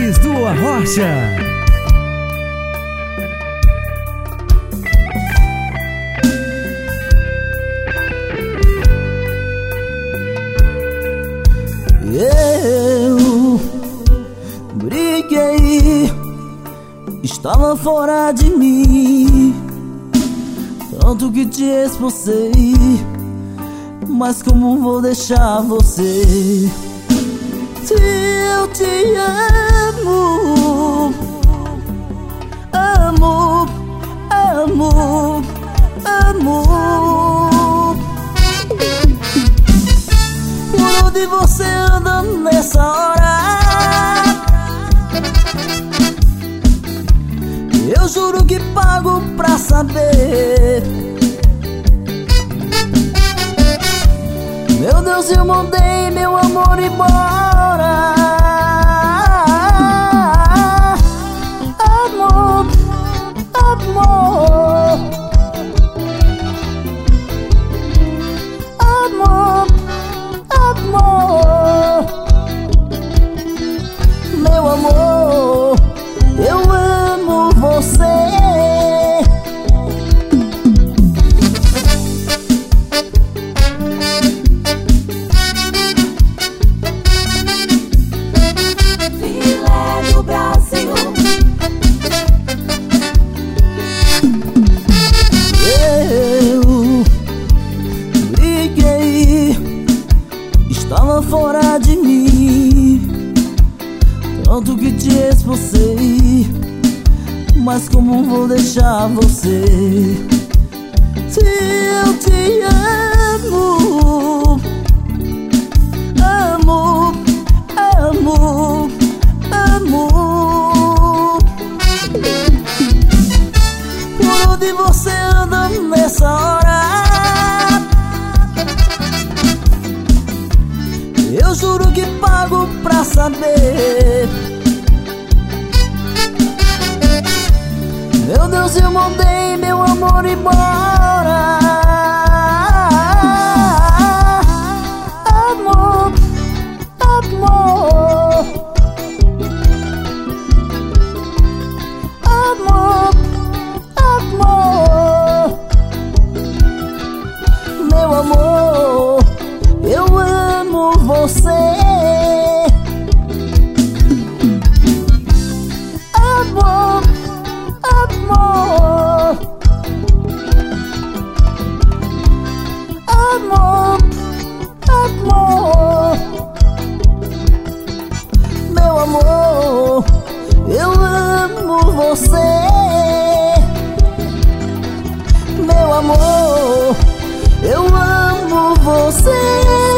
Cris do Arrocha. Eu briguei, estava fora de mim, tanto que te expulsei, mas como vou deixar você? Se eu te amo, amo, amo, amo. Por onde você anda nessa hora? Eu juro que pago pra saber. Meu Deus, eu mandei meu amor embora. Amor, amor, amor, amor. Meu amor, eu amo você. Estava fora de mim, tanto que te expulsei, mas como vou deixar você? Se eu te amo, amo, amo, amo. Por onde você anda nessa hora? Eu juro que pago pra saber. Meu Deus, eu mandei meu amor embora. Amor, amor, amor, amor. Meu amor, eu amo você. Amor, amor, amor, amor. Meu amor, eu amo você. Meu amor, eu amo você.